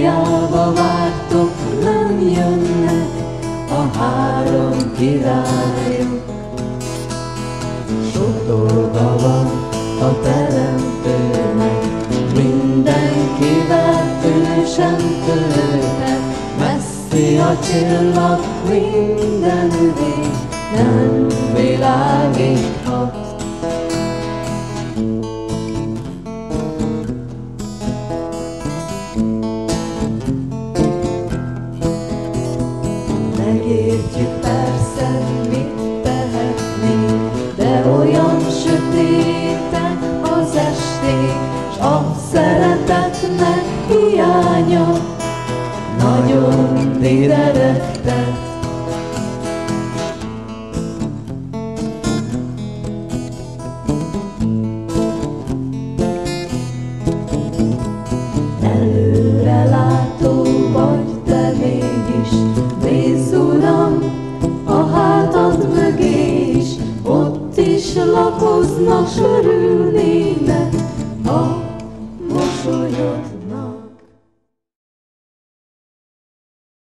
Hiába vártok, nem jönnek a három királyok. Sok dolga van a teremtőnek, mindenkivel ő sem törődhet. Messzi a csillag, mindenüvé nem világíthat. Megértjük persze, mit tehetnénk, de olyan sötétek az esték, s a szeretetnek hiánya nagyon iderettet. Előre látó vagy te mégis, nézz Uram a hátad mögé is, ott is lakoznak, s örülnének, ha mosolyod